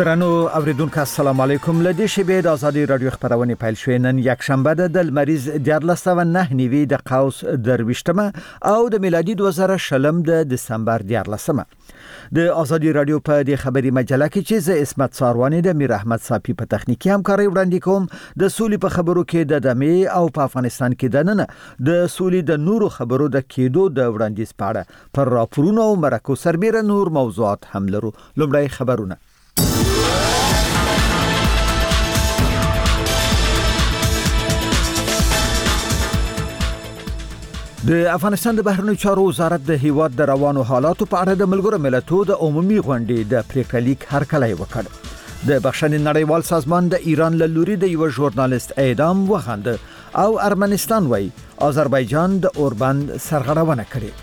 درنو اوریدونکو السلام علیکم. لدی شبه د ازادي رادیو خبرونه پیل شوې. نن یک شنبه د مریض 1409 نیوی د قوس درويشتمه او د میلادي 2000 د دسمبر 14مه. د ازادي رادیو په د خبري مجله کې چې ز اسمت ساروانی د میر احمد صافي په تخنیکی همکاري وړاندې کوم. د سولې په خبرو کې د دمه او په افغانستان کې د نن د سولې د نورو خبرو د کېدو د وړاندیز پاړه پر راپورونو او مرکو سربېره نور موضوعات هم لرو. لومړی خبرونه. د افغانستان د بهرنیو چارو وزارت د هیواد د روانو حالاتو په اړه د ملګرو ملتونو د عمومي غونډې د پریکړه لیک هرکلی وکړ. د بخښنې نړیوال سازمان د ایران له لوري د یو ژورنالیست اعدام وغند او ارمنستان وای آذربایجان د اوربند سرغړونه کړې.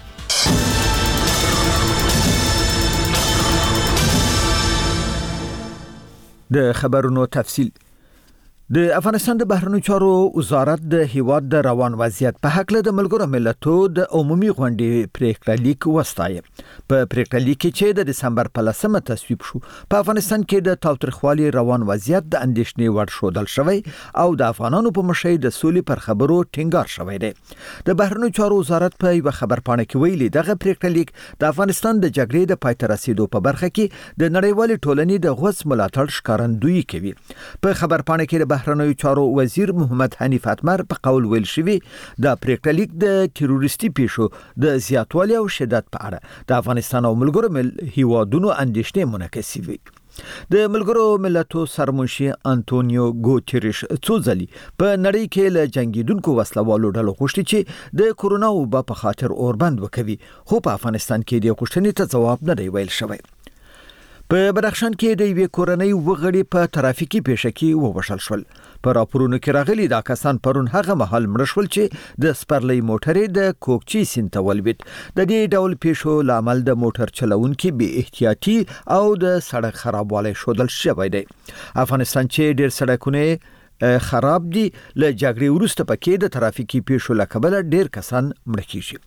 د خبرونو تفصیل. د افغانستان د بهرنیو چارو وزارت د هیواد د روان وضعیت په حق له د ملګرو ملتونو د عمومي غونډې پریکړه لیک وستایي. په پریکړه لیک کې د دسمبر په 10مه تصویب شو. په افغانستان کې د تاوتریخوالي روان وضعیت د اندېښنې وړ شودل شوی او د افغانانو په مشي د سولې پر خبرو ټینګار شوی دی. د بهرنیو چارو وزارت په یو خبرپاڼه کې ویلي دغه پریکړه لیک د افغانستان د جګړې د پای ته رسیدو په برخه کې د نړیوال ټولنې د غوڅ ملاتړ ښکارندویي کوي. په خبرپاڼه کې د بهرنیو چارو وزیر محمد حنیف اتمر په قول ویل شوی د پریکړه لیک د تروریستي پیښو د زیاتوالي او شدت په اړه د افغانستان او ملګرو هیوادونو اندېښنې منعکسوي. د ملګرو ملتونو سرمنشي انټونیو ګوتریش څو ځلې په نړۍ کې له جنگیدونکو وسلوالو ډلو غوښتي چې د کورونا وبا په خاطر اوربند وکوي، خو په افغانستان کې د غوښتنې ته جواب نه دی ویل شوی. په بدخشان کې د یوې کورنۍ وګړي په ترافیکي پیښه کې ووژل شول. په راپورونو کې راغلي دا کسان پرون هغه مهال مړ شول چې د سپرلۍ موټرې د کوکچي سیند ته ولوېد. د دې ډول پیښو لامل د موټر چلوونکي بې احتیاطي او د سړک خرابوالی ښودل شوی دی. افغانستان چې ډېر سړکونه خراب دي، له جګړې وروسته پکې د ترافیکي پیښو له کبله ډېر کسان مړه کیږي.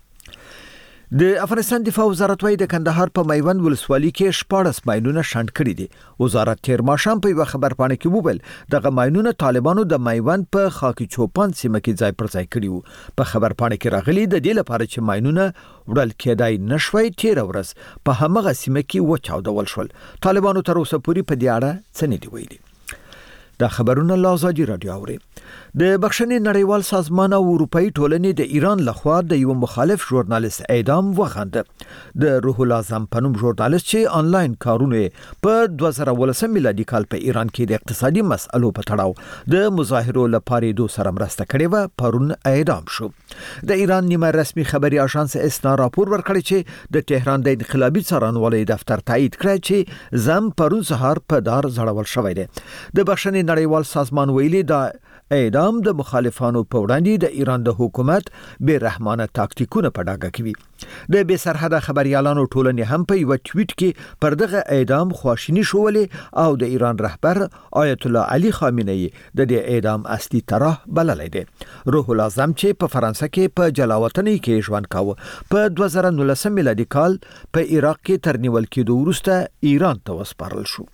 د افغانستان دفاع وزارت وايي د کندهار په میوند ولسوالۍ کې 14 ماینونه شنډ کړي دي. وزارت تیر ماښام په یو خبرپاڼه کې وویل دغه ماینونه طالبانو د میوند په خاکی چوپان سیمه کې ځای پر ځای کړي وو. په خبرپاڼه کې راغلي د دې لپاره چې ماینونه وړل کېدای نشوي تیر ورځ په همغه سیمه کې وچاودول شول. طالبانو تر اوسه پورې په دې اړه څه نه دی ویلي. دا خبرونه له ازادي رادیو اوري. د بخښنې نړیوال سازمان او اروپאי ټولنې د ایران لخوا د یو مخالف ژورنالیست اعدام وغند. د روح الاعظم په نوم ژورنالیست چې آنلاین کارونه په 2018 میلادي کال په ایران کې د اقتصادي مسألو په تړاو د مظاهرو لپاره دوه سره مرسته کړې و پرون اعدام شو. د ایران نیمه رسمي خبري اژانس اسنا راپور ورکړی چې د تهران د انقلابي څارنوالۍ دفتر تایید کړی چې زم پرون سهار په دار زړول شوی دی. د بخښنې نړیوال سازمان ویلي دا اعدام د مخالفانو په وړاندې د ایران د حکومت بے رحمانه تاکتیکونه په ډاګه کوي. د بے سرحده خبريالانو ټولنې هم په یو ټویټ کې پر دغه اعدام خواشینی شولې او د ایران رهبر آیت الله علي خامنه‌ای د دې اعدام اصلي طرح بللی دی. روح الاعظم چې په فرانسه کې په جلاوطنۍ کې ژوند کاوه په 2019 میلادي کال په عراق کې تر نیول کېدو وروسته ایران ته وسپارل شو.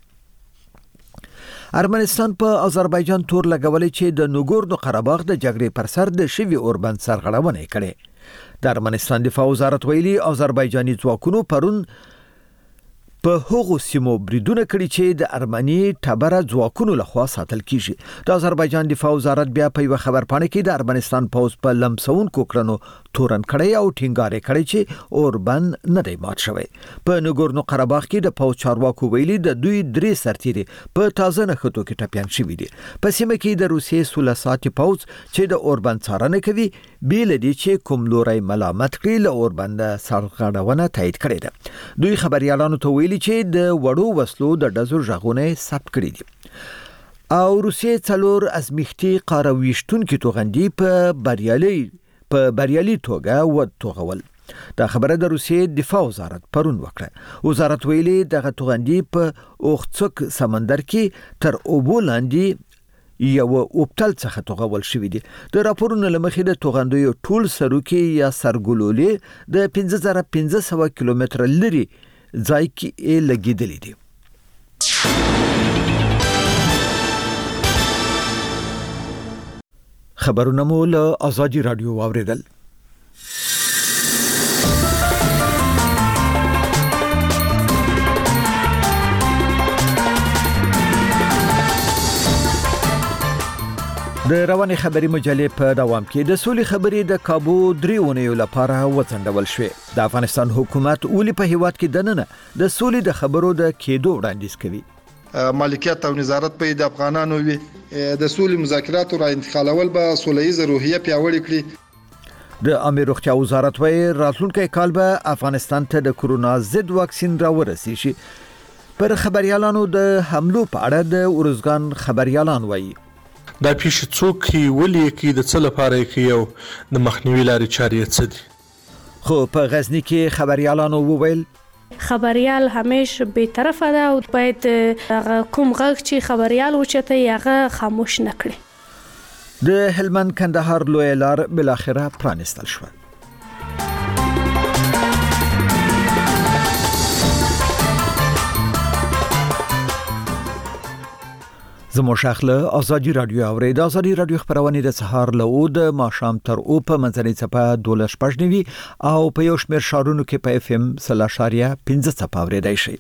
ارمنستان په آذربایجان تور لګولې چې د نګورنو قرهباغ د جګړې پر سر د شوی اوربند سرغړونه کړې. د ارمنستان دفاع وزارت ویلي آذربایجاني ځواکونو پرون په هغو سیمو بریدونه کړي چې د ارمني ټبره ځواکونو لخوا ساتل کیږي. د آذربایجان دفاع وزارت بیا په یو خبرپاڼه کې د ارمنستان پوز په لمسونکو کړنو تورن کړی او ټینګار کړی چې اوربند نه دی مات شوی. په نګورنو قرهباغ کې د پوز چارواکو ویلي د دوی 3 سرتیري په تازه نښتو کې ټپيان شوي دي. په سیمه کې د روسیې سولساتي پوز چې د اوربند څارنه کوي بیل دي چې کوم لوري ملامت کړي له اوربند سرغړونه تایید کړي ده. دوی خبريالانو ته ویلي چې د وړو وسلو د ډزو ژغونه ثبت کړي دي. او روسیې څلور ازمیختي قارویشتونکو توغندي په بریالي توګه وټوغول. دا خبره د روسیې دفاع وزارت پرون وکړه. وزارت ویلي دغه توغندي په اوخڅک سمندر کې تر اوبو لاندې یو اوپټل څخه توغول شوی دی. د راپورونو لمخې د توغندیو ټول سروکي یا سرګلولې د 5500 کیلومتر لري ځای کې لګیدلې دي. خبرونه مو له آزادي رادیو واوریدل. د رواني خبري مجلې په دوام کې د سولې خبرې د کابو 3 اونیو لپاره وڅنډول شوې. د افغانستان حکومت اولی په هیواد کې دننه د سولې د خبرو د کېدو وړاندیز کوي. مالکیت او نظارت په د افغانانو وي. د سولې مذاکرات را انتقالول به سوله‌ییزه روحیه پیاوړې کړي. د امیر روغتیا وزارت وايي راتلونکي کال به افغانستان ته د کورونا ضد واکسین راورسي شي. پر خبريالانو د حملو په اړه د اورزګان خبريالان وايي دا پیښ څوک ولې کې د څه لپاره کې یو د مخنیوي لارې چارې څه دي. خو په غزنی کې خبريالانو وویل خبريال همیشه به طرفه ده او باید کوم غږ چې خبريال وچته یغه خاموش نکړي. د هلمند کندهار لوی لار بل اخره پرانستل شو. زمو شاخله آزادی رادیو اورید. آزادی رادیو خبرونه د سهار له او د ماښام تر او په منځنۍ څپه 12 او په یو شمېر شارونو کې په FM 0.15 څپه اوریدای شي.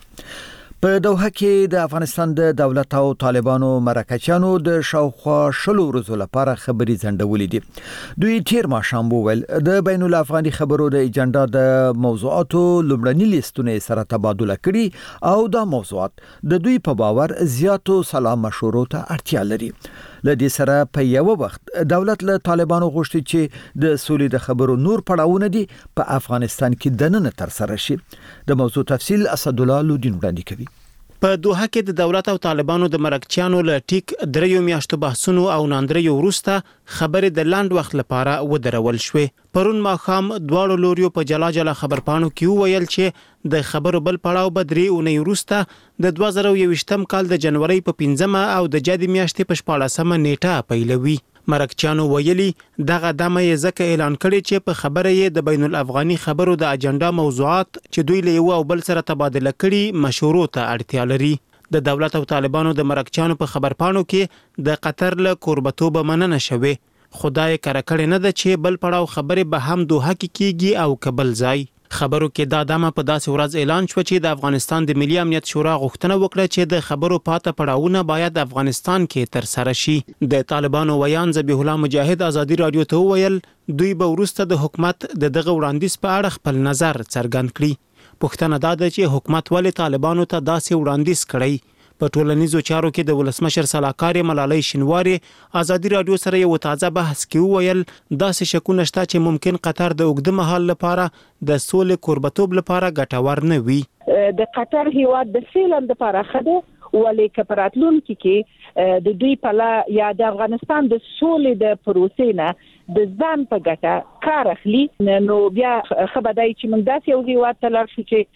په دوحه کې د افغانستان د دولت او طالبانو مرکچیانو د شاوخوا شلو ورځو لپاره خبري ځنډولې دي. دوی تیر ماښام وویل د بین الافغاني خبرو د ایجنډا د موضوعاتو لومړني لیستونه سره تبادله کړي او دا موضوعات د دوی په باور زیاتو سلام مشورو ته اړتیا لري. لدې سره په یو وخت دولت له طالبانو غوښتي چې د سولې د خبرو نور پړاوونه دي په افغانستان کې دننه تر سره شي. د موضوع تفصیل اسد الله لودین وړاندې کوي. په دوحه کې د دولت او طالبانو د مرکچیانو له ټیک 3 میاشتو بحثونو او ناندریو وروسته خبرې د لاند وخت لپاره ودرول شوې. پرون ماښام دواړو لوريو په جلا جلا خبرپاڼو کې وویل چې د خبرو بل پړاو به 3 اونۍ وروسته د 2021م کال د جنوري په 15 او د جدي میاشتې په 14 نیټه پیلوي. مرکچیانو ویلي دغه دمه یې ځکه اعلان کړی چې په خبره یې د بین الافغاني خبرو د اجنډا موضوعات چې دوی له یو او بل سره تبادله کړي مشورو ته اړتیا لري. د دولت او طالبانو د مرکچیانو په خبرپاڼو کې د قطر له کوربتوب مننه شوه. خدای کړه کړي نه ده چې بل پړاو خبره به هم دوحه کې کیږي او کبل ځای. خبرو کې دا دمه په داسې ورځ اعلان شو چې د افغانستان د ملي امنیت شورا غوښتنه وکړه چې د خبرو پاته پړاوونه باید افغانستان کې تر سره شي. د طالبانو ویان ذبیح الله مجاهد آزادی رادیو ته ویل دوی به وروسته د حکومت دغه وړاندیز په اړه خپل نظر څرګند کړي. پوښتنه دا ده چې حکومت ولې طالبانو ته داسې وړاندیز کړی. په ټولنیزو چارو کې د ولسمشر صلاحکار ملالۍ شینواری آزادی رادیو سره یو تازه بحث کې ویل داسې شکونه شته چې ممکن قطر د اوږده مهال لپاره د سولې کوربتوب لپاره ګټور نه وي. د قطر هیواد د سیلم لپاره خده ولې کپراتلون کې د دوی په لا یا د افغانستان د سولې د پروسې نه د ځان په ګټه کار اخلي. نو بیا خبردای چې موږ داسې یو هیواد ته لاړ شو چې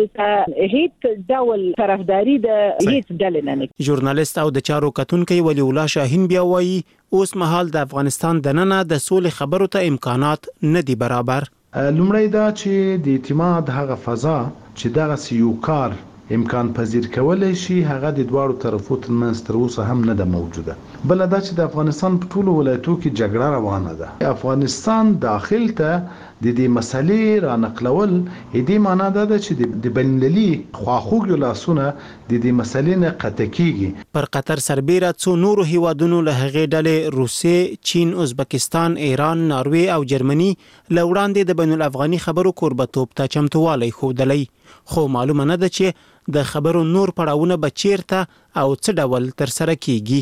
هیڅ ډول طرفداري د هیڅ ډلې نه. ژورنالیست او د چارو کتونکو ولی الله شاهین بیا وایي اوس مهال د افغانستان دننه د سولې خبرو ته امکانات نه دي برابر. لومړی دا چې د اعتماد هغه فضا چې دغه یو کار امکان پذیر کولای شي هغه د دواړو طرفو ترمنځ تر اوسه هم نه ده موجوده. بل دا چې د افغانستان په ټولو ولایتو کې جګړه روانه ده. افغانستان داخل ته د دې مسلې را نقلول دې معنی ده چې د بین‌المللي خواخوږو لاسونه د دې مسلې نه قطع کیږي. پر قطر سربېره څو نورو هیوادونو له هغې ډلې روسیې، چین، ازبکستان، ایران، ناروې او جرمني له وړاندې د بین الافغاني خبرو کوربتوب ته چمتووالی ښودلی. خو معلومه نه ده چې د خبرو نور پړاوونه به چیرته او څه ډول تر سره کیږي.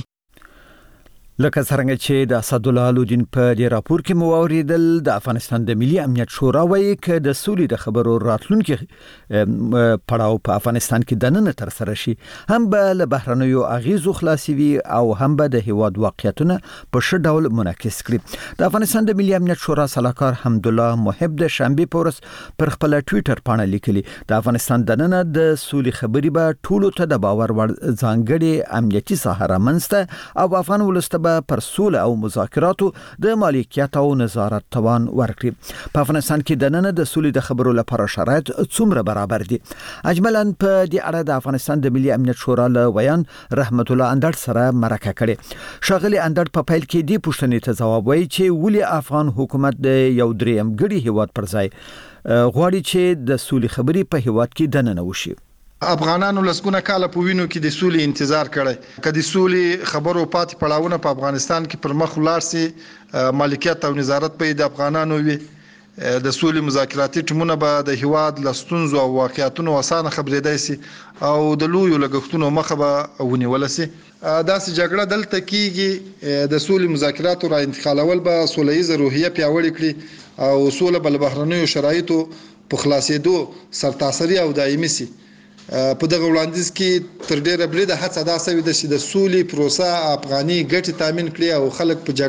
لکه څنګه چې د اسد الله لودین په دې راپور کې مو اوریدل د افغانستان د ملي امنیت شورا وايي چې د سولې د خبرو راتلونکي پړاو په افغانستان کې دننه تر سره شي هم به له بهرنیو اغیزو خلاصي وي او هم به د هیواد واقعیتونه په ښه ډول منعکس کړي. د افغانستان د ملي امنیت شورا صلاحکار حمدالله محب د شنبه پورس پر خپل ټوئیټر باندې لیکلي د افغانستان دننه د سولې خبري به ټولو ته د باور وړ ځانګړي امنیتي ساحه رامنځته او افغان ولست به پر سوله او مذاکراتو د مالکیت او نظارت توان ورکړي. په افغانستان کې د نن د سولې د خبرو لپاره شرایط څومره برابر دي؟ اجمالاً په دې اړه د افغانستان د ملي امنیت شورا له ویان رحمت الله اندړ سره مرکه کړې. ښاغلي اندړ په پیل کې دې پوښتنې ته ځواب وایي چې ولې افغان حکومت د یو دریم ګډي هیواد پر ځای غواړي چې د سولې خبرې په هیواد کې دننه وشي. افغانانو لسګونه کاله په وینو کې د سولې انتظار کړی. کله د سولې خبرو پاتې پړاوونه په افغانستان کې پر مخ ولاړ سي، مالکیت او نظارت په د افغانانو وي، د سولې مذاکراتي ټیمونه به د هیواد لستونزو او واقعیتونو وسانه خبرېدای سي او د لویو لګښتونو مخه به ونیول سي. داسې جګړه دلته کېږي، د سولې مذاکراتو را انتقالول به سولهییزه روحیه پیاوړې کړي او سوله بل بهرنیو شرایطو په خلاصېدو سرتاسري او دایمي سي. په دغه وړاندیز کې تر ډیره بلیده هڅه دا سوي ده چې د سولې پروسه افغاني ګټې تامین کړي او خلک په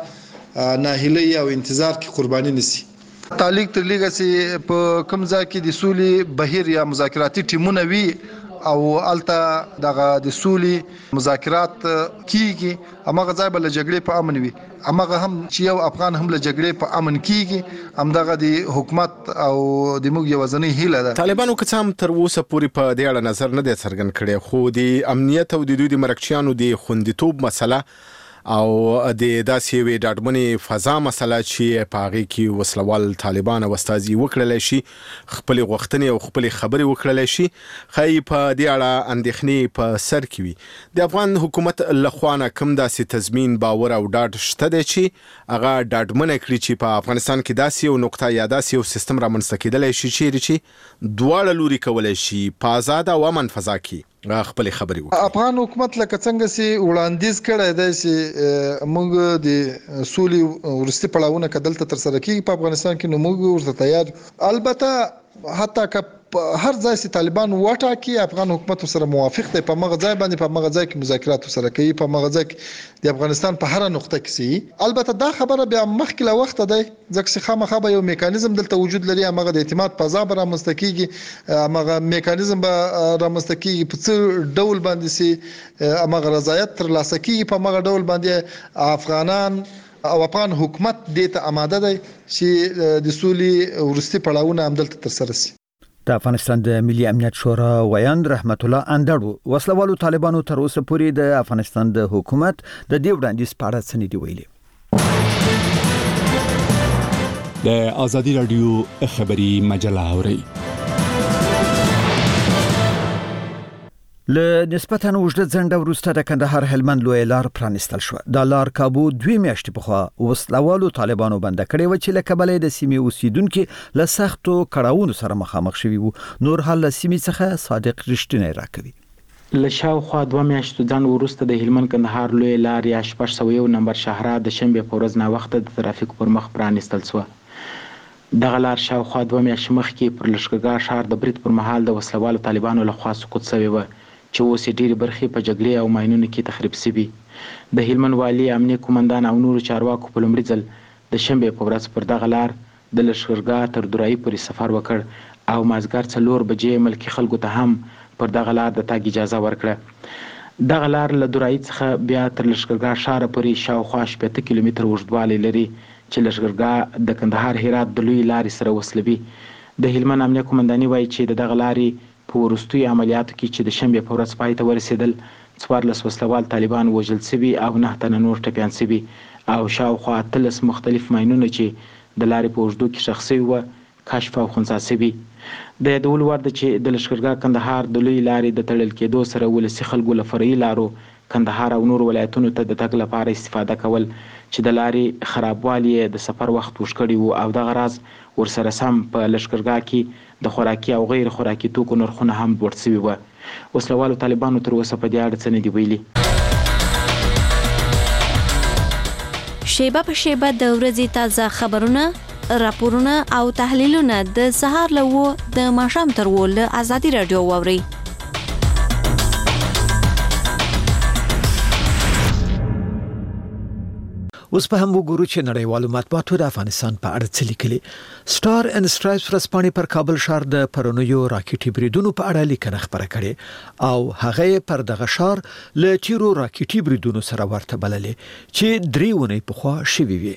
جګړه ناهیلي او انتظار کې قرباني نشي. تعلیق تر لږه سي په کوم ځای کې د سولې بهیر یا مذاکراتي ټیمونه وي او الته دغه د سولې مذاکرات کیږي، همغه ځای بل جګړې په امن وي، همغه هم چې یو افغان هم له جګړې په امن کیږي، همدغه د حکومت او د موږ یوازنۍ هیله ده. طالبانو که څه هم تر اوسه پورې په دې اړه نظر نه دی څرګند کړی، خو د امنیت او د دوی د مرکچیانو د خوندیتوب مسله او د داسې یوې ډاډمنې فضا مسله چې په هغې کې وسلوال طالبان او استازي وکړلی شي، خپلې غوښتنې او خپلې خبرې وکړلی شي، ښایي په دې اړه اندېښنې په سر کې وي. د افغان حکومت لخوا نه کوم داسې تضمین، باور او ډاډ شته دی چې هغه ډاډمنه کړي چې په افغانستان کې داسې یو نقطه یا داسې یو سیستم رامنځته کېدلی شي چیرې چې دواړه لوري کولی شي په آزاده او امن فضا کې خپل خبرې وکړي. افغان حکومت لکه څنګه سي وړاندیز کړی دی چې موږ د سولې ورستي پړاوونه کدلته تر سره کیږي په افغانستان کې، نو موږ ورته تیار. البته حتی که هر ځای چې طالبان وټاکي افغان حکومت سره موافق دی، په مغه ځای باندې په مغه ځای کې مذاکرات سره کوي، په مغه ځای کې د افغانستان په هر نقطه کې سي. البته دا خبره بیا مخکې له وخت دی ځکه چې خامخا به یو میکانیزم دلته وجود لري، هغه د اعتماد فضا به رامنځته کیږي، هغه میکانیزم به رامنځته کیږي په څه ډول باندې سي هغه رضایت تر لاسه کیږي، په هغه ډول باندې افغانان او افغان حکومت دې ته آماده دی چې د سولې ورستي پړاوونه هم دلته تر سره سي. د افغانستان د ملي امنیت شورا ویان رحمت الله اندړ وسلوالو طالبانو تر اوسه پورې د افغانستان د حکومت د دې وړاندیز په اړه څه نه دی ویلي. د ازادي رادیو خبري مجله اوري. له نسبتاً اوږده ځنډه وروسته د کندهار هلمند لویه لار پرانیستل شوه. دا لار کابو 2 میاشتې پخوا وسلوالو طالبانو بنده کړې وه چې له کبله د سیمې اوسیدونکي له سختو کړاوونو سره مخامخ شوي وو. نور حال له سیمې څخه صادق رښتینی راکوي. له شاوخوا 2 میاشتو ځنډ وروسته د هلمند کندهار لویه لار یا 601 نمبر شهرا د شنبې په ورځ ناوخته د ترافیک پر مخ پرانیستل شوه. دغه لار شاوخوا 2 میاشتې مخکې پر لښکرګاه ښار د برید پر مهال د وسلوالو طالبانو لخوا سقوط شوې وه چې اوس ډېرې برخې په جګړې او ماینونو کې تخریب شوي. د هلمند والي، امنیه قومندان او نورو چارواکو په لومړي ځل د شنبې په ورځ پر دغه لار د لښکرګاه تر درایي پورې سفر وکړ او مازدیګر 4 بجې ملکي خلکو ته هم پر دغه لار د تګ اجازه ورکړه. دغه لار له درایي څخه بیا تر لښکرګاه ښاره پورې شاوخوا 80 کیلومتره اوږدوالی لري چې لښکرګاه د کندهار هرات د لویې لارې سره وصلوي. د هلمند امنیه قومنداني وایي چې د دغه لارې په وروستیو عملیاتو کې چې د شنبې په ورځ پای ته ورسېدل 14 وسلوال طالبان وژل شوي او 9 تنه نور ټپیان شوي او شاوخوا 13 مختلف ماینونه چې د لارې په اوږدو کې ښخ شوي وه کشف او خنثی شوي. د یادولو وړ ده چې د لښکرګاه کندهار د لویې لارې د تړل کېدو سره ولسي خلکو له فرعي لارو کندهار او نور ولایتونو ته د تګ لپاره استفاده کول چې د لارې خرابوالی د سفر وخت وښ کړی وو او دغه راز ورسره سم په لښکرګاه کې د خوراکي او غیر خوراکي توکو نرخونه هم لوړ شوي وه. وسلوالو طالبانو تر اوسه په دې اړه څه نه دي ویلي. شیبه په شیبه د ورځې تازه خبرونه، راپورونه او تحلیلونه د سهار له 9 د ماښام تر 10 له ازادي رادیو واورئ. اوس په هم وګورو چې نړیوالو مطبوعاتو د افغانستان په اړه څه لیکلي. سٹار اینڈ سټرایپس ورځپاڼې پر کابل ښار د پرونیو راکټي بریدونو په اړه لیکنه خبره کړې او هغه پر دغه ښار له تیرو راکټي بریدونو سره ورته بللې چې 3 ونې پخوا شوي وي.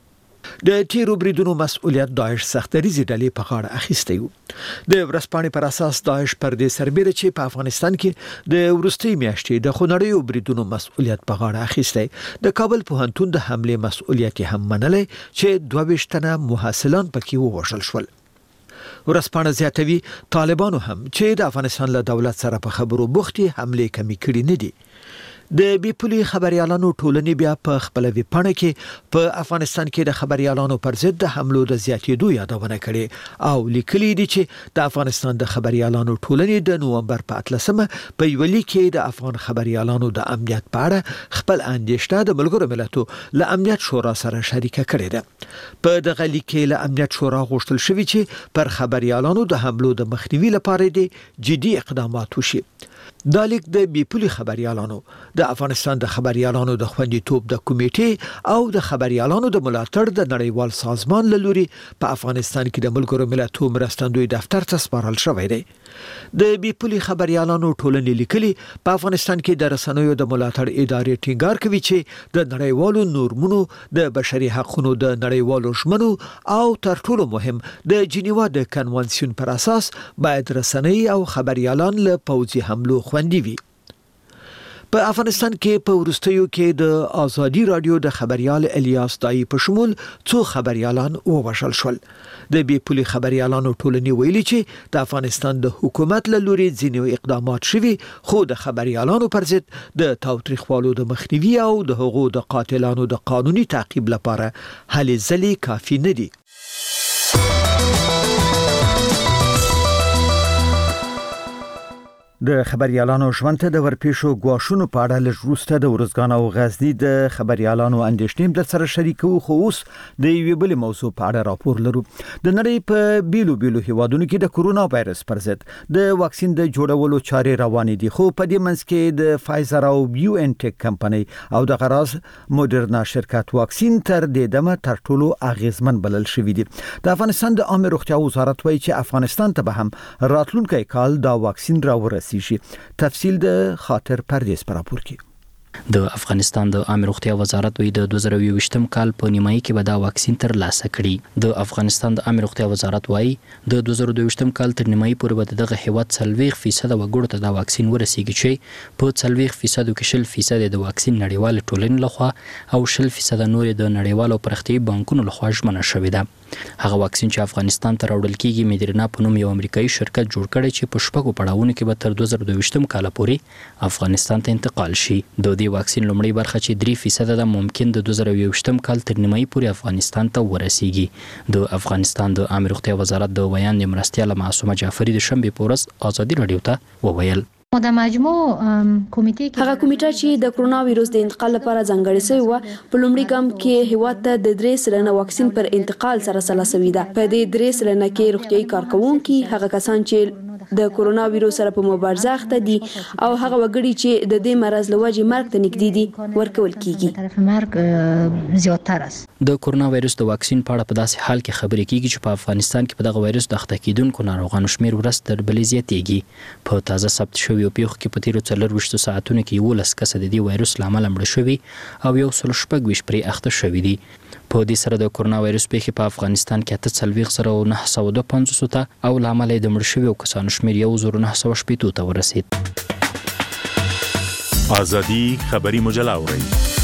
د تیرو بریدونو مسؤلیت داعش سختریزي ډلې په غاړه اخیستی و. د ورځپاڼې پر اساس داعش پر دې سربېره چې په افغانستان کې د ورستۍ میاشتې د خونړیو بریدونو مسؤلیت په غاړه اخیستی، د کابل پوهنتون د حمله مسؤلیت هم منلی چې 22 تنه محصلان پکې ووژل شول. ورځپاڼه زیاتوي طالبانو هم چې د افغانستان له دولت سره په خبرو بوختي حمله کمی کړي نه دي. د بیپولي خبريالانو ټولنې بیا په خپل ویبپاڼه کې په افغانستان کې د خبريالانو پر ضد د حملو د زیاتېدو یادونه کړې او لیکلي دي چې د افغانستان د خبريالانو ټولنې د نومبر په 13مه په یو لیک کې د افغان خبريالانو د امنیت په اړه خپل اندېښنه د ملګرو ملتو له امنیت شورا سره شریکه کړې ده. په دغه لیک کې له امنیت شورا غوښتل شوی چې پر خبريالانو د حملو د مخنیوي لپاره د جدي اقدامات وشي. دا لیک د بیپولي خبريالانو، د افغانستان د خبريالانو د خوندیتوب د کمیټې او د خبريالانو د ملاتړ د نړیوال سازمان له لوري په افغانستان کې د ملګرو ملتونو مرستندوی دفتر ته سپارل شوی دی. د بیپولي خبريالانو ټولنې لیکلي په افغانستان کې د رسنیو د ملاتړ ادارې ټینګار کوي چې د نړیوالو نورمونو، د بشري حقوقو د نړیوالو ژمنو او تر ټولو مهم د جنیوا د کنوانسیون پر اساس باید رسنۍ او خبريالان له پوځي حملو خوندي وي. په افغانستان کې په ورستیو کې د آزادي رادیو د خبريال الیاس دای په شمول څو خبريالان ووژل شول. د بیپولي خبريالانو ټولنې ویلي چې د افغانستان د حکومت له لوري ځینې اقدامات شوي، خو د خبريالانو پر ضد د تاوتریخوالو د مخنیوي او د حقوقو د قاتلانو د قانوني تعقیب لپاره هلې ځلې کافي نه دي. د خبريالانو ژوند ته د ورپېښو ګواښونو په اړه لږ وروسته د ورځګان او غزني د خبريالانو اندېښنې در سره شریکو، خو اوس د یوې بلې موضوع په اړه راپور لرو. د نړۍ په بیلو هیوادونو کې د کورونا وایرس پر ضد د واکسین د جوړولو چارې روانې دي، خو په دې منځ کې د فایزر او بیو ان ټیک کمپنۍ او د غراز مودرنا شرکت واکسین تر دې دمه تر ټولو اغیزمن بلل شوی دي. د افغانستان د عامه روغتیا وزارت وایي چې افغانستان ته به هم راتلونکي کال دا واکسین راورسیږي. تفصیل د خاطر پردیس پر راپور کې. د افغانستان د عامه روغتیا وزارت وی د 2022م کال په نیمایي کې به دا واکسین ترلاسه کړي. د افغانستان د عامه روغتیا وزارت وایي د 2022م کال تر نیمایي پورې به دغه هیواد 40% وګړو ته دا واکسین ورسیږي چې په 40% کې 0% د واکسین نړیوال ټولنې لخوا او 0% نور د نړیوالو پرختي بانکونو لخوا ژمنه شوې ده. هغه واکسین چې افغانستان ته راوړل کیږي مدرنا په نوم یو امریکایي شرکت جوړ کړی چې په شپږو پړاوونو کې به تر 2022م کال پورې افغانستان ته انتقال شي. د دې واکسین لومړی برخه چې 3% ده ممکن د 2022م کال تر نیمایي پورې افغانستان ته ورسیږي. د افغانستان د عامه روغتیا وزارت د بیان مرستیال معصومه جعفری د شنبه په ورځ آزادي رادیو ته وویل د مجموع کمیټې هغه کمیټه چې د کرونا وایرس د انتقال لپاره ځانګړې شوی و په لومړي ګام کې هیواد ته د 3 واکسین پر انتقال سره سلا شوی ده. په دې 3 کې روغتيایي کارکونکي، هغه کسان چې د کرونا وایرس سره په مبارزه اخته دي او هغه وګړي چې د دې مرز لوجې مرګ ته نږدې دي ورکول کیږي. طرف مرګ زیاتره است. د کرونا وایرس د واکسین په اړه په داسې حال کې خبرې کیږي چې په افغانستان کې په دغه وایرس د اخته کیدونکو ناروغانو شمیر ورځ تر بلې زیاتېږي. په تازه ثبت شوی یو پیښو کې په تیرو 24 ساعتونو کې 11 کس د دې وایرس لامل مړ شوي او یو 116 پرې اخته شوي دي. په دې سره د کرونا وایرس پیښې په افغانستان کې 48,952 ته او لامل د مړ شویو کسانو شمیر 1960 ته ورسید. آزادي خبري مجله اوري.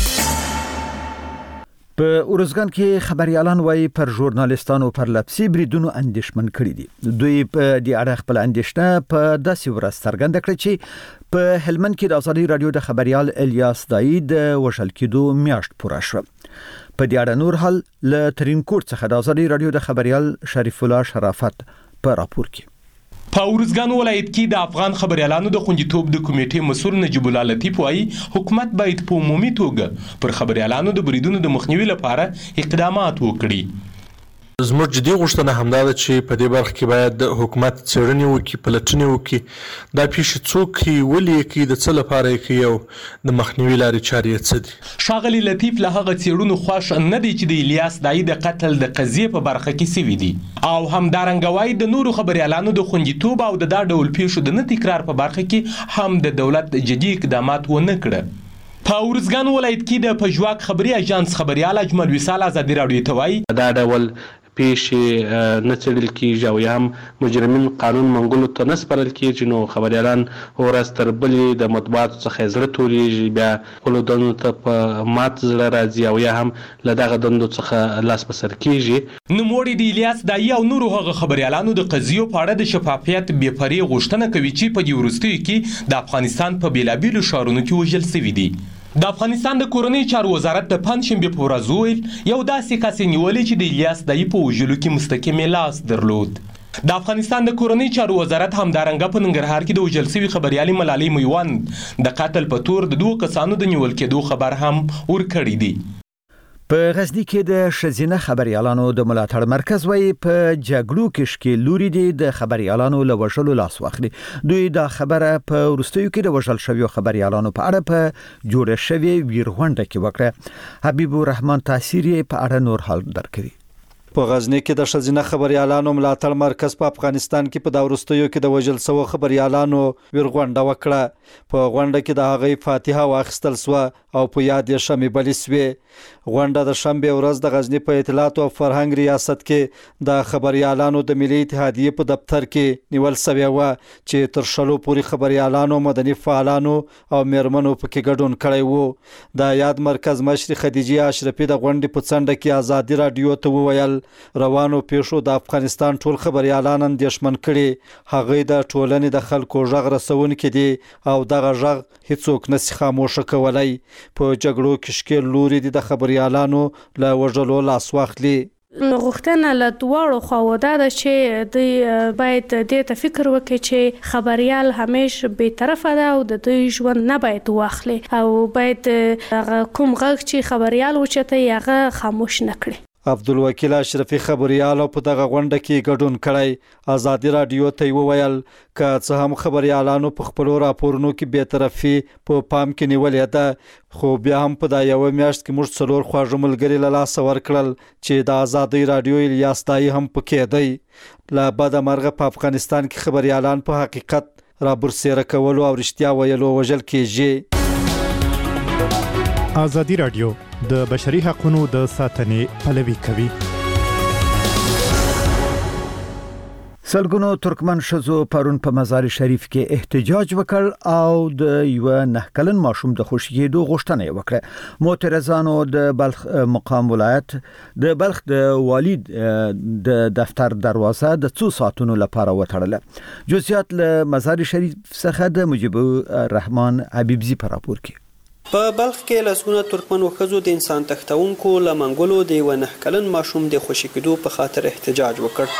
په اورزګان کې خبريالان وايي پر ژورنالستانو پر لپسي بریدونو اندېښمن کړي دي. دوی په دې اړه خپل اندېښنه په داسې ورځ څرګنده کړې چې په هلمند کې د آزادي رادیو د خبريال الیاس دای د وژل کېدو میاشت پوره شوه. په دې اړه نور حال له ترینکوټ څخه د آزادي رادیو د خبريال شریف الله شرافت په راپور کې. په اورزګان ولایت کې د افغان خبريالانو د خوندیتوب د کمیټې مسؤل نجیب الله لطیف وايي حکومت باید په عمومي توګه پر خبريالانو د بریدونو د مخنیوي لپاره اقدامات وکړي. زموږ جدي غوښتنه همدا ده چې په دې برخه کې باید حکومت څېړنې وکړي، پلټنې وکړي، دا پیښې څوک کوي، ولې یې کوي، د څه لپاره یې کوي او د مخنیوي لارې چارې یې څه دي. ښاغلي لطیف له هغه څېړنو خوښ نه دی چې د الیاس دایي د قتل د قضیې په برخه کې سوي دي او همدارنګه وایي د نورو خبریالانو د خوندیتوب او د دا ډول پیښو د نه تکرار په برخه کې هم د دولت جدي اقدامات ونه کړه. په ارزګان ولایت کې د پژواک خبري اژانس خبريال اجمل وصال ازادي راډیو ته وایي دا ډول پیښې نه څېړل کېږي او یا هم مجرمین قانون منګولو ته نه سپارل کېږي، نو خبریالان ورځ تر بلې د مطبوعاتو څخه زړه تورېږي، بیا خپلو دندو ته په مات زړه راځي او یا هم له دغه دندو څخه لاس په سر کېږي. نوموړي د الیاس دایي او نورو هغه خبریالانو د قضیو په اړه د شفافیت بېپرې غوښتنه کوي چې په دې وروستیو کې د افغانستان په بېلابېلو ښارونو کې وژل سوي دي. د افغانستان د کورنۍ چارو وزارت د پنجشنبې په ورځ وویل یو داسې کس یې نیولی چې د الیاس دایي په وژلو کې مستقیم لاس درلود. د افغانستان د کورنۍ چارو وزارت همدارنګه په ننګرهار کې د وژل سوي خبریالې ملالۍ میوند د قتل په تور د 2 کسانو د نیول کېدو خبر هم ورکړی دی. په غزنی کې د ښځینه خبریالانو د ملاتړ مرکز وایي په جګړو کې ښکېل لوري دي د خبریالانو له وژلو لاس واخلي. دوی دا خبره په وروستیو کې د وژل شویو خبریالانو په اړه په جوړه شوې ویرغونډه کې وکړه. حبیب الرحمن تاثیر په اړه نور حال درکوي. په غزنی کې د ښځینه خبریالانو ملاتړ مرکز په افغانستان کې په دا وروستیو کې د وژل شویو خبریالانو ویرغونډه وکړه. په غونډه کې د هغې فاتحه واخیستل سوه او په یاد یې شمې بلې سوې. غونډه د شنبې ورځ د غزنی په اطلاعات او فرهنګ ریاست کې د خبریالانو د ملي اتحادیې په دفتر کې نیول شوې وه چې تر 100 پورې خبریالانو، مدني فعالانو او میرمنو پکې ګډون کړی وو. د یاد مرکز مشر خدیجه اشرفي د غونډې په څنډه کې ازادي راډیو ته وویل روانو پیښو د افغانستان ټول خبریالان اندېښمن کړي. هغوی د ټولنې د خلکو غږ رسونکي دي او دغه غږ هیڅوک نشي خاموشه کولی. په جګړو کې ښکېل لوري دي د خبریالانو له وژلو لاس واخلي. غوښتنه له دواړو خواو دا ده چې دوی باید دې ته فکر وکړي چې خبریال همیشه بی‌طرفه ده او د دوی ژوند نه باید واخلي او باید کوم غږ چې خبریال اوچتوي هغه خاموش نه کړي. عبدالوکیل اشرفي خبریال په دغه غونډه کې ګډون کړی. ازادي راډیو ته وویل که څه هم خبریالانو په خپلو راپورونو کې بی‌طرفي په پام کې نیولې ده، خو بیا هم په دا یوه میاشت کې موږ 4 خواږه ملګري له لاسه ورکړل چې د ازادي راډیو الیاس دایي هم پکې دی. له بده مرغه په افغانستان کې خبریالان په حقیقت رابرسېره کولو او رښتیا ویلو وژل کېږي. ازادي راډیو د بشري حقوقو د ساتنې پلوي کوي. سلګونو ترکمن ښځو پرون په مزار شریف کې احتجاج وکړ او د یو 9 کلن ماشوم د خوشي کېدو غوښتنه وکړه. معترضانو د بلخ مقام ولایت د بلخ د والد د دفتر دروازه د 2 ساعتونو لپاره وتړله. جزئیات له مزار شریف څخه د مجيب الرحمن حبیبزي په راپور کې. په بلخ کې لسګونه ترکمن ښځو د انسان تښتونکو له منګولو د یو 9 کلن ماشوم د خوشي کېدو په خاطر احتجاج وکړ.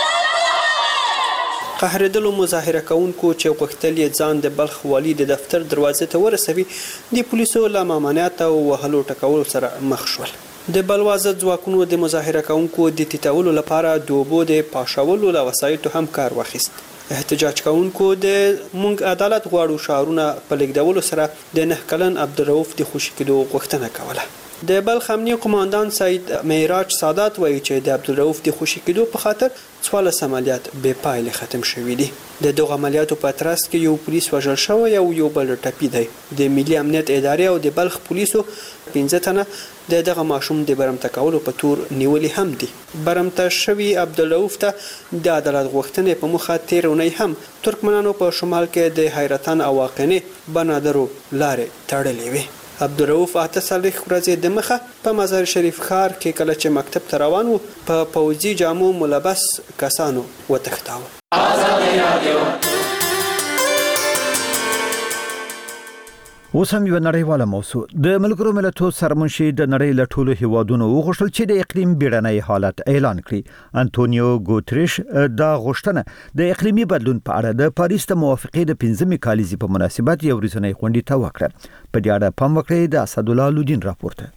قهرېدلو مظاهره کوونکو چې غوښتل یې ځان د بلخ والي د دفتر دروازې ته ورسوي د پولیسو له ممانعت او وهلو ټکولو سره مخ شول. د بلوازه ځواکونو د مظاهره کوونکو د تیتولو لپاره د اوبو د پاشولو له وسایطو هم کار واخیست. احتجاج کوونکو د مونږ عدالت غواړو شعارونه په لیکدولو سره د 9 کلن عبدالرؤف د خوشي کېدو غوښتنه کوله. د بلخ امنیه قوماندان سید معراج سادات وایي چې د عبدالرؤف د خوشي کېدو په خاطر 14 عملیات بې پایلې ختم شوي دي. د دغه عملیاتو په ترڅ کې یو پولیس وژل شوی او یو بل ټپي دی. د ملي امنیت ادارې او د بلخ پولیسو 15 تنه د دغه ماشوم د برمته کولو په تور نیولي هم دي. برمته شوی عبدالرؤف ته د عدالت غوښتنې په مخه تیر اونۍ هم ترکمنانو په شمال کې د حیرتان او واقعنې بنادرو لارې تړلې وي. عبدالرؤف 48 ورځې د مخه په مزار شریف ښار کې کله چې مکتب ته روان و په پوځي جامو ملبس کسانو وتښتاوه. ازادي راډیو اوس هم یو نړیواله موضوع د ملګرو ملتونو سرمنشي د نړۍ له ټولو هیوادونو وغوښتل چې د اقلیم بیړنی حالت اعلان کړي. انټونیو ګوتریش دا غوښتنه د اقلیمي بدلون په اړه د پاریس د موافقې د 15 کالیزې په مناسبت یو ورځنی غونډه ته وکړه. په دې اړه پام وکړئ د اسد الله لودین راپورته.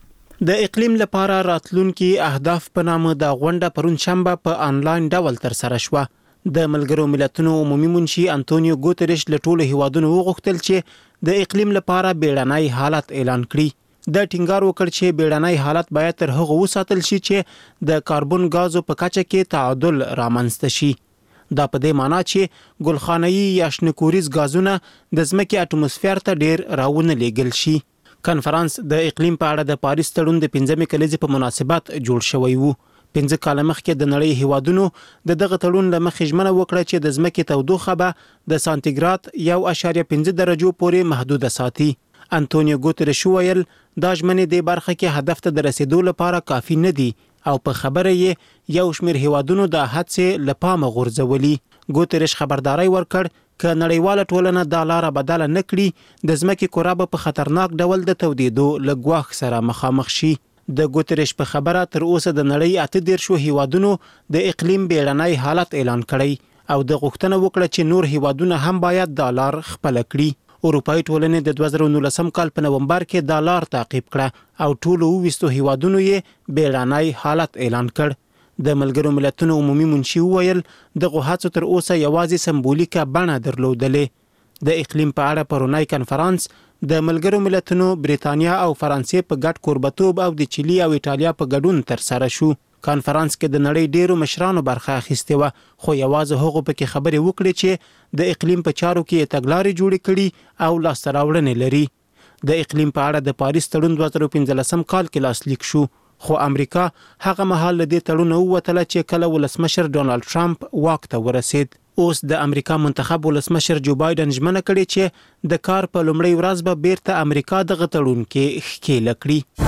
د اقلیم لپاره راتلونکي اهداف په نامه د غونډه پرون شنبه په انلاین ډول تر سره شوه. د ملګرو ملتونو عمومي منشي انټونیو ګوتریش له ټولو هیوادونو وغوښتل چې د اقلیم لپاره بیړنی حالت اعلان کړي. د ټینګار وکړ چې بیړنی حالت باید تر هغه وساتل شي چې د کاربن غازو په کچه کې تعادل رامنځته شي. دا په دې معنی چې ګلخانه‌يي یا شنکوریز غازونه د ځمکې اټموسفیر ته ډیر راونه لیږل شي. کنفرانس د اقلیم په اړه د پاریس تړون د 15مې کلیزې په مناسبت جوړ شوی وو. 15 کاله مخکې د نړۍ هیوادونو د دغه تړون له مخې ژمنه وکړه چې د ځمکې تودوخه به د سانتیګراد 1.5 درجو پورې محدوده ساتي. انټونیو ګوتریش ویل دا ژمنې د برخه کې هدف ته د رسیدو لپاره کافي نه دي او په خبره یې یو شمېر هیوادونو د هڅې له پامه غورځولي. ګوتریش خبرداري ورکړ که نړیواله ټولنه دا لاره بدله نه کړي د ځمکې کره به په خطرناک ډول د تودېدو له ګواښ سره مخامخ شي. د ګوتریش په خبره تر اوسه د نړۍ 18 هیوادونو د اقلیم بیړنی حالت اعلان کړی او د غوښتنه وکړه چې نور هیوادونه هم باید دا لار خپل کړي. اروپאי ټولنې د 2019 کال په نومبر کې دا لار تعقیب کړه او ټولو 20 هیوادونو یې بیړنی حالت اعلان کړ. د ملګرو ملتونو عمومي منشي ویل دغه هڅو تر اوسه یوازې سمبولیکه بڼه درلودلې. د اقلیم په اړه پرونی کنفرانس د ملګرو ملتونو بریتانیا او فرانسې په ګډ کوربتوب او د چيلي او ایټالیا په ګډون تر سره شو. کنفرانس کې د نړۍ ډیرو مشرانو برخه اخیسته و خو یوازې هغه په کې خبرې وکړي چې د اقلیم په چارو کې تګلارې جوړې کړي او لاسته راوړنې لري. د اقلیم په اړه د پاریس تړون 2015 کال کې لاسلیک شو خو امریکا هغه مهال له دې تړون ووتله چې کله ولسمشر ډونالد ټرمپ واک ته ورسید. اوس د امریکا منتخب ولسمشر جو بایدن ژمنه کړې چې د کار په لومړۍ ورځ به بیرته امریکا دغه تړون کې ښکېل کړي.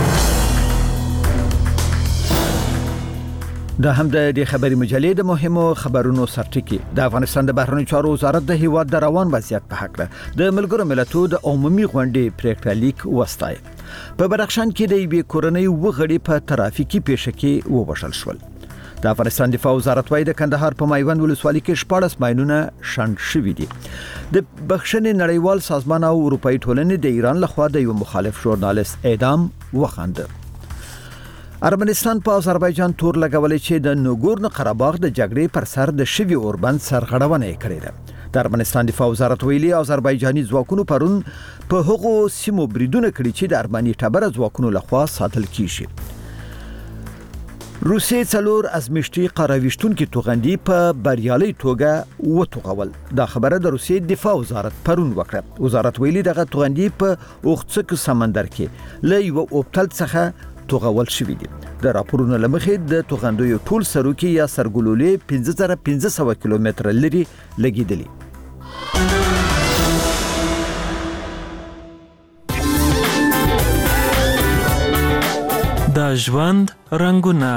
دا هم د خبري مجلې د مهمو خبرونو سرټکی. د افغانستان د بهرنیو چارو وزارت د هیواد د روان وضعیت په حق د ملګرو ملتونو د عمومي غونډې پریکړه لیک وستای. په بدخشان کې د یوې کورنۍ وغړي په ترافیکي پیښه کې وبښل شول. د افغانستان دفاع وزارت وايي د کندهار په مایوند ولسوالۍ کې 14 ماینونه شنډ شوي دي. د بخښنې نړیوال سازمان او اروپאי ټولنې د ایران لخوا د یو مخالف ژورنالیست اعدام وخانده. ارمنستان په آذربایجان تور لګولې چې د نګورنو قرهباغ د جګړې پر سر د شوی اوربند سرغړونه کړې ده. د ارمنستان دفاع وزارت ویلي آذربایجاني ځواکونو پرون په هغو سیمو بریدونه کړي چې د ارمني ټبر ځواکونو لخوا ساتل کیږي. روسیې څلور ازمیشتي قراویشتونکو توغندي په بریالي توګه وټوغول. دا خبره د روسیې دفاع وزارت پرون وکړه. وزارت ویلي دغه توغندي په اوختسک سمندر کې له یو اوبتل څخه توغول شوی دي. د راپورونو لمخې د توغندوی ټول سروکي یا سرګلولې 5500 کیلومتر لري لګیدلی. د ژوند رنگونه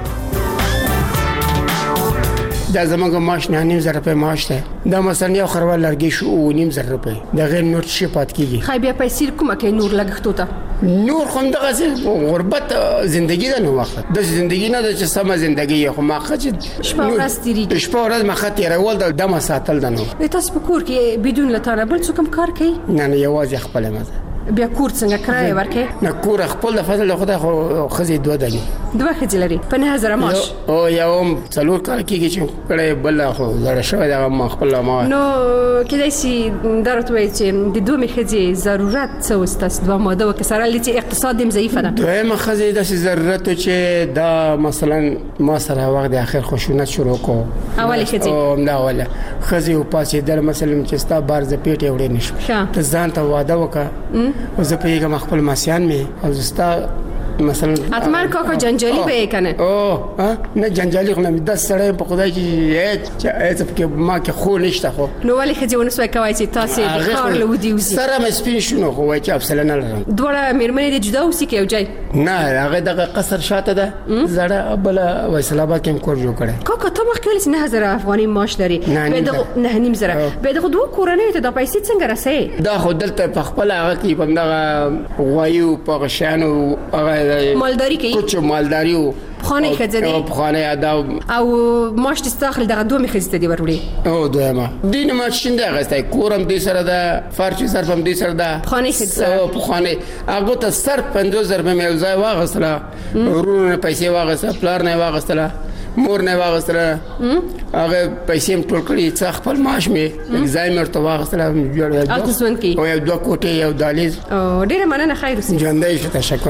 دا زمونږ معاش 9.5 روپۍ معاش ده. دا مثلا یو خروال لرګي شو 9.5 روپۍ. د غیر نور شي پات کیږي. خای بیا پیسې کومه کې نور لګښتو ته نور خو دغه غربت زندگی ده. نو وخت د زندگی نه د سمه زندگی خو ما خچ شپه ورځ تیری شپه ورځ ما خاطر راول د دمه ساتل ده. نو تاسو په کور کې بدون لته بل څه کوم کار کوي؟ نه یوازې خپل مزه. بیا کور څنګه کرای ورکې؟ نه کور خپل د فضل خدای خو خزي دوه دي. دوه خزي لري په 9000 معاش. او یوم څلور کال کېږي چې کړه بل خو زړه شوی دا ما خپل ما. نو کله چې درته وایي چې د دوه خزي ضرورت څه واستاس دوه ماده وکسره لته اقتصاد هم ضعیف ده. دوه خزي د ضرورت چې دا مثلا ما سره وخت د اخر خشونت شروع کو. اول خزي او نه اوله خزي او پاسې در مثلا چې ستا بار ز پیټ وړې نشو. ته ځان ته واده وکړه. او زه په یوه خپل ماسیان می او زستا مثلا اتمر کاکا جنجالی به کنه. او نه جنجالی خو نه 10 سړی په خدای کې چې په ما کې خو نشته. خو نو ولې خځې ونسوي کوي چې تاسو د کار له ودی وزي سره مې سپین شنو خو وای چې افسل نه لرم. دوړه میرمنې د جدا اوسې کې وجای نه هغه دغه قصر شاته ده زړه بل وایسل آباد کې کور جوړ کړي. کاکا ته مخ کېل 9000 افغاني معاش لري. به دغه 9.5 زره به دغه دوه کورنۍ ته د پیسې څنګه رسې؟ دا خو دلته په خپل هغه کې بندغه غوایو په غشانو هغه مالداري کوي کوچ مالداري او خانه خزدي او خانه ادا او ماش تستاخل دغه دوه خزته دی ورولې او دویمه دین ما شینده غستای کورم دې سره دا فرچ سر پم دې سره دا خانه خزه او خانه هغه ته سر 50000 مې ځای واغسله ورونه پیسې واغسله پلار نه واغسله مور نه واغسله هغه پیسې ټول کړی څخ خپل معاش مې ایگزام ورته واغسله جوړ او تاسو ونکي او یو دوه کوټې یو دالیز او ډیره مننه خیر اوسې ژوندۍ شه تشکر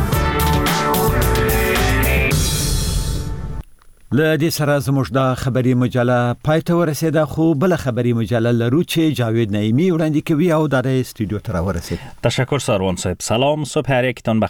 له دې سره زموږ د خبري مجله پای ته ورسېده خو بل خبري مجله لرو چې جاوید نعیمی وړاندې کوي او د استودیو ته راورسېد. تشکر ساروان صاحب. سلام، صبح هر یکتان